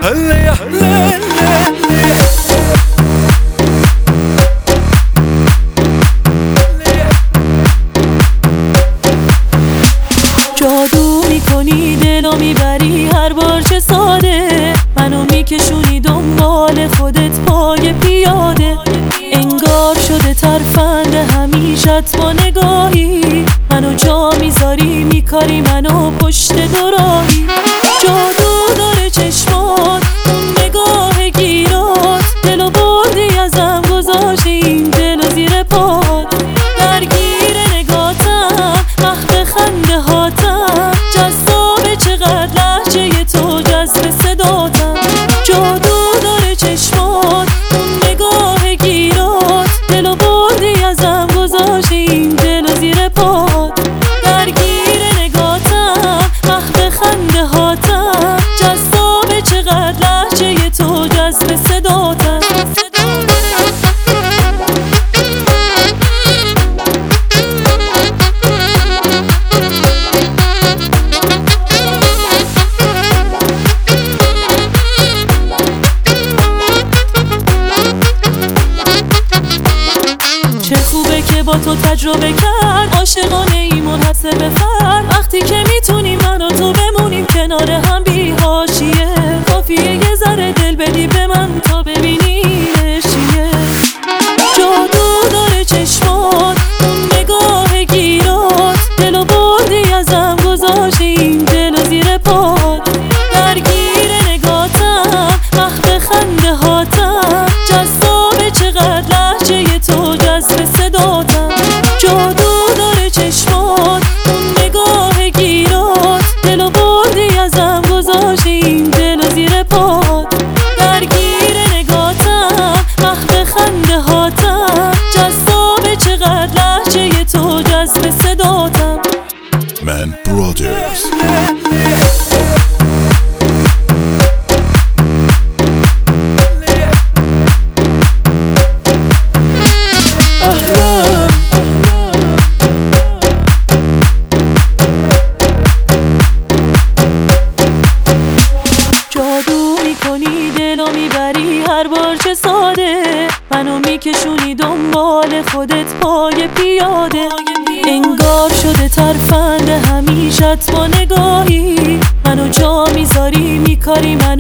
جادو میکنی دلو میبری هر بار چه ساده، منو میکشونی دنبال خودت پای پیاده. انگار شده ترفند همیشت با نگاهی، منو جا میذاری میکاری منو پشت دوراهی. جادو داره چشمات اون نگاه گیرات، دلو بردی ازم گذاشتی این دلو زیر پات. درگیر نگاتم محو خنده هاتم، جذاب چقدر لحجه تو جذب صداتم. جادو داره چشمات اون نگاه گیرات، دلو بردی ازم گذاشتی این دلو زیر پات. درگیر نگاتم محو خنده هاتم، جذاب چقدر لحجه تو جذب صداتم. چه خوبه که با تو تجربه کرد، عاشقانه ای منحصر به فرد. وقتی که میتونیم من و تو بمونیم کنار هم بی حاشیه، کافیه یه ذره دل بدی به من تا ببینیش چیه. جادو داره چشمات اون نگاه گیرات، دلو بردی ازم گذاشتی این دلو زیر پات. درگیر نگاتم محو خنده هاتم، جذاب چقدر لحجه تو جذب صداتم. جادو داره چشمات اون نگاه گیرات، دلو بردی ازم گذاشتی این دلو زیر پات. درگیر نگاتم محو خنده هاتم، جذاب چقدر لحجه تو جذب صداتم. من برادرز. جادو میکنی دلو میبری هر بار چه ساده، منو میکشونی دنبال خودت پای پیاده. انگار شده ترفند همیشت با نگاهی، منو جا میذاری میکاری